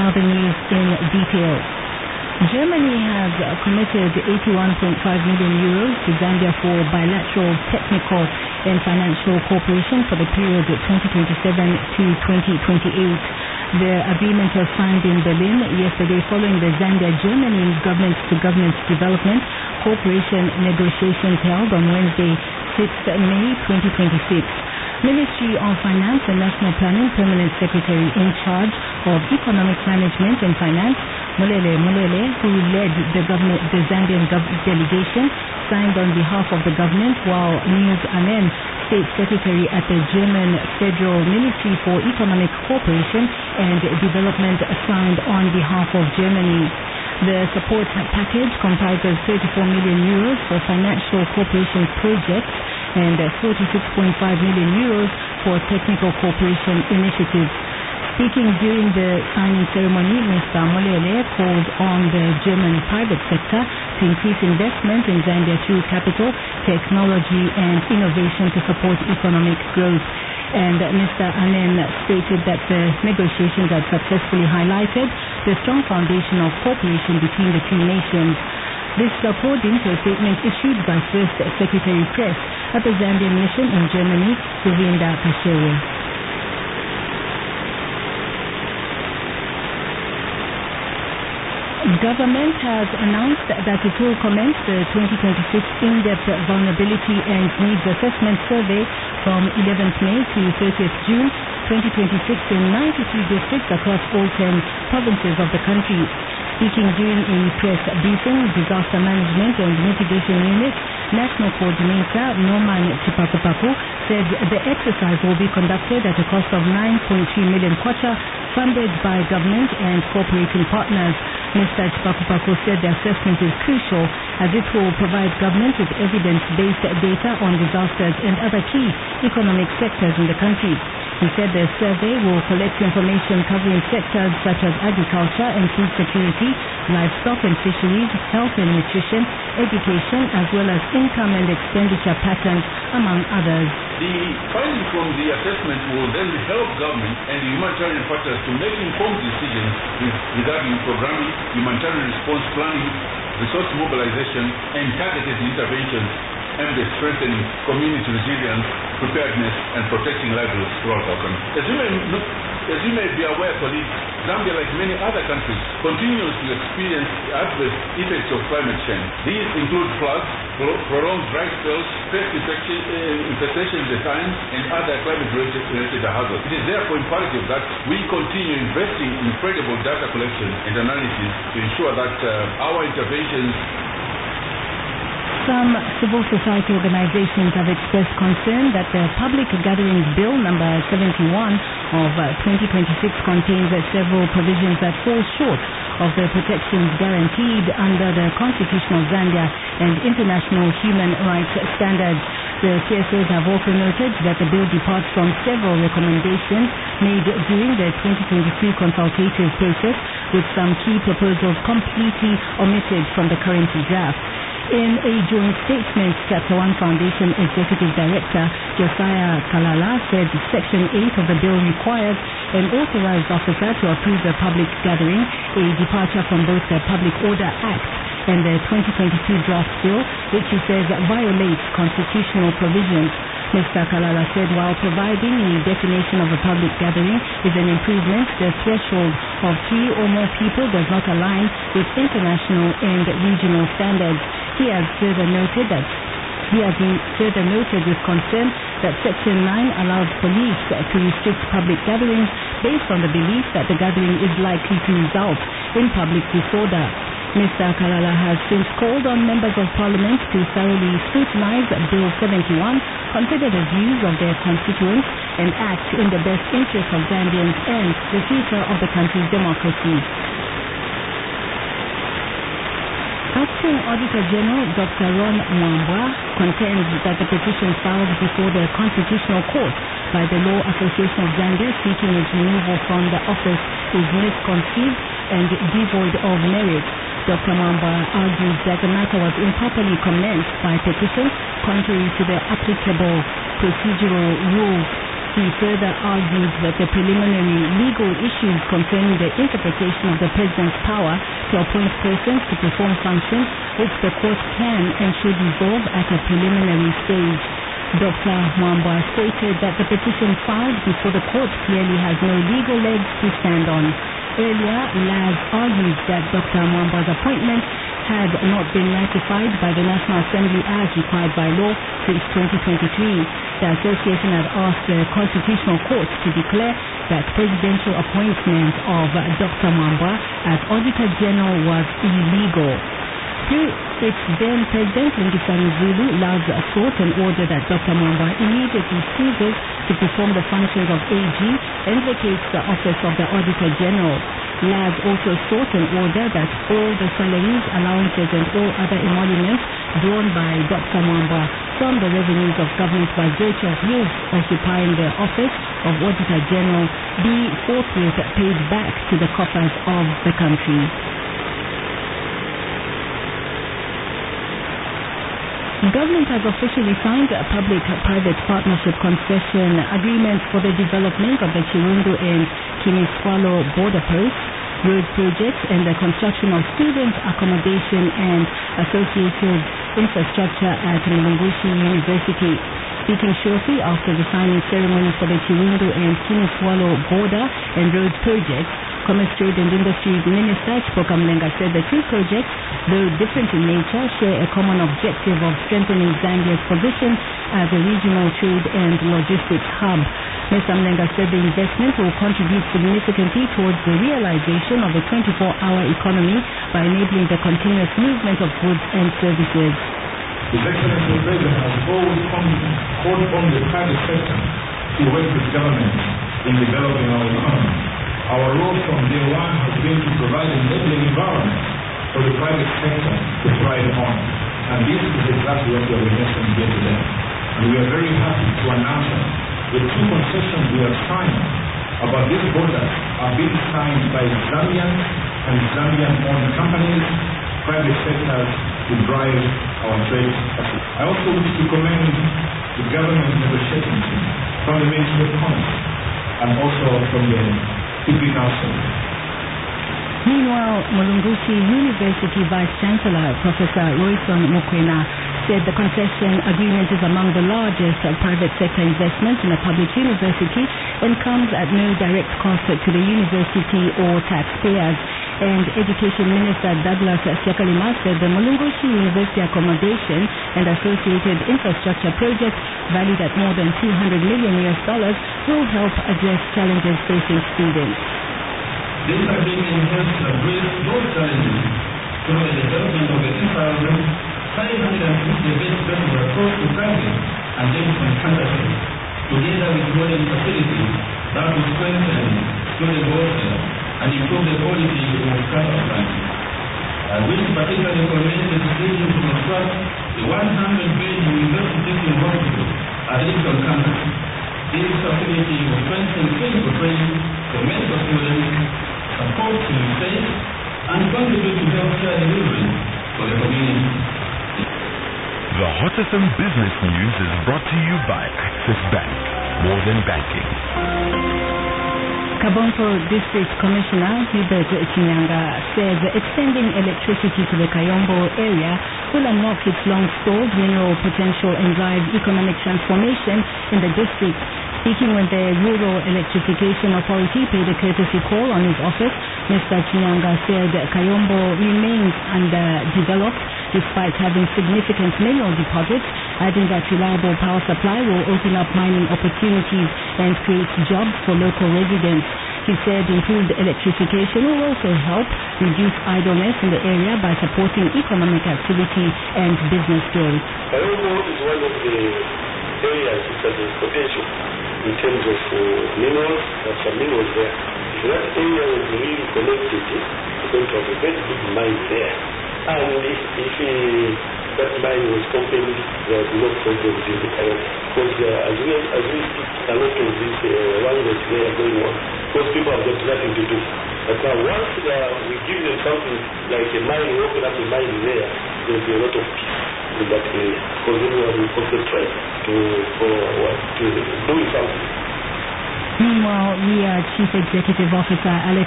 Now the news in detail. Germany has committed 81.5 million euros to Zambia for bilateral technical and financial cooperation for the period 2027 to 2028. The agreement was signed in Berlin yesterday following the Zambia-Germany government-to-government development cooperation negotiations held on Wednesday, 6th May 2026. Ministry of Finance and National Planning Permanent Secretary in charge of Economic Management and Finance, Mulele Mulele, who led the Zambian delegation, signed on behalf of the government, while Nils Anen, State Secretary at the German Federal Ministry for Economic Cooperation and Development, signed on behalf of Germany. The support package comprises 34 million euros for financial cooperation projects and 46.5 million euros for technical cooperation initiatives. Speaking during the signing ceremony, Mr. Mulele called on the German private sector to increase investment in Zambia through capital, technology and innovation to support economic growth. And Mr. Anen stated that the negotiations had successfully highlighted the strong foundation of cooperation between the two nations. This according to a statement issued by First Secretary Press at the Zambian mission in Germany, Suvinda Kashewe. Government has announced that it will commence the 2026 in-depth vulnerability and needs assessment survey from 11th May to 30th June 2026 in 93 districts across all 10 provinces of the country. Speaking during a press briefing, Disaster Management and Mitigation Unit National Coordinator Norman Chipakupaku said the exercise will be conducted at a cost of 9.3 million kwacha, funded by government and cooperating partners. Mr. Chipakupaku said the assessment is crucial as it will provide government with evidence-based data on disasters and other key economic sectors in the country. He said the survey will collect information covering sectors such as agriculture and food security, livestock and fisheries, health and nutrition, education, as well as income and expenditure patterns, among others. The findings from the assessment will then help government and the humanitarian partners to make informed decisions regarding programming, humanitarian response planning, resource mobilization, and targeted interventions aimed at strengthening community resilience, preparedness, and protecting livelihoods throughout our country. As you may be aware, colleagues, Zambia, like many other countries, continues to experience the adverse effects of climate change. These include floods, prolonged dry spells, pest infestations at times, and other climate-related hazards. It is therefore imperative that we continue investing in credible data collection and analysis to ensure that our interventions. Some civil society organizations have expressed concern that the Public Gatherings Bill number 71 of 2026 contains several provisions that fall short of the protections guaranteed under the Constitution of Zambia and international human rights standards. The CSOs have also noted that the bill departs from several recommendations made during the 2023 consultative process, with some key proposals completely omitted from the current draft. In a joint statement, Chapter 1 Foundation Executive Director Josiah Kalala said Section 8 of the bill requires an authorized officer to approve the public gathering, a departure from both the Public Order Act and the 2022 draft bill, which he says violates constitutional provisions. Mr. Kalala said while providing a definition of a public gathering is an improvement, the threshold of 3 or more people does not align with international and regional standards. He has further noted with concern that Section 9 allows police to restrict public gatherings based on the belief that the gathering is likely to result in public disorder. Mr. Kalala has since called on members of parliament to thoroughly scrutinize Bill 71, consider the views of their constituents, and act in the best interest of Zambians and the future of the country's democracy. Acting Auditor General Dr. Ron Mwambwa contends that the petition filed before the Constitutional Court by the Law Association of Zambia seeking its removal from the office is misconceived and devoid of merit. Dr. Mwambwa argues that the matter was improperly commenced by petition contrary to the applicable procedural rules. He further argued that the preliminary legal issues concerning the interpretation of the president's power to appoint persons to perform functions which the court can and should resolve at a preliminary stage. Dr. Mwamba stated that the petition filed before the court clearly has no legal legs to stand on. Earlier, Laz argued that Dr. Mwamba's appointment had not been ratified by the National Assembly as required by law since 2023. The association had asked the Constitutional Court to declare that presidential appointment of Dr. Mwamba as Auditor General was illegal. Through its then President Lingisani Zulu, Laz sought an order that Dr. Mwamba immediately ceases to perform the functions of AG and vacates the office of the Auditor General. Laz also sought an order that all the salaries, allowances and all other emoluments drawn by Dr. Mwamba from the revenues of government by virtue of his occupying the office of Auditor General be forthwith paid back to the coffers of the country. The government has officially signed a public-private partnership concession agreement for the development of the Chirundu and Kimiswalo border posts, road projects, and the construction of student accommodation and associated infrastructure at Mulungushi University. Speaking shortly after the signing ceremony for the Chirundu and Kimiswalo border and road projects, Commerce, Trade and Industries Minister Chipoka Mlenga said the two projects, though different in nature, share a common objective of strengthening Zambia's position as a regional trade and logistics hub. Mr. Mlenga said the investment will contribute significantly towards the realization of a 24-hour economy by enabling the continuous movement of goods and services. His Excellency the President has always called on the private sector to work with government in developing our economy. Our role from day one has been to provide an enabling environment for the private sector to thrive on. And this is exactly what we are witnessing here today. And we are very happy to announce that the two concessions we have signed about these borders are being signed by Zambian and Zambian-owned companies, private sectors to drive our trade. I also wish to commend the government negotiating team from the Ministry of Commerce and also from the Privy Council. Meanwhile, Mulungushi University Vice-Chancellor Professor Royston Mukwena said the concession agreement is among the largest private sector investments in a public university and comes at no direct cost to the university or taxpayers. And Education Minister Douglas Sekalima said the Mulungushi University accommodation and associated infrastructure project valued at more than $200 million will help address challenges facing students. This agreement helps address those challenges through the development of the 2,550 beds across the private and different campuses, together with modern facilities that will strengthen student welfare and improve the quality of campus life. I wish to particularly commend the decision to construct the 100-bed university teaching hospital at Lincoln campus. This facility will strengthen clinical training for medical students, support research, and contribute to healthcare delivery for the community. The Hot FM Business News is brought to you by Access Bank. More than banking. Kabonto District Commissioner Hubert Chinyanga says extending electricity to the Kayombo area will unlock its long-stalled mineral potential and drive economic transformation in the district. Speaking when the Rural Electrification Authority paid a courtesy call on his office, Mr. Chinyanga said Kayombo remains underdeveloped despite having significant mineral deposits, adding that reliable power supply will open up mining opportunities and create jobs for local residents. He said improved electrification will also help reduce idleness in the area by supporting economic activity and business growth. Kayombo is one of the areas which has the potential in terms of minerals. There are some minerals there. If that area was really connected, we're going to have a very big mine there. And if that mine was opened, there would be no problems in the area. Because as we speak, a lot of these wangles there are going on. Because people have got nothing to do. But now once we give them something like a mine, we open up a mine there, there will be a lot of peace in that area. Because everyone will concentrate to doing something. Meanwhile, RIA Chief Executive Officer Alex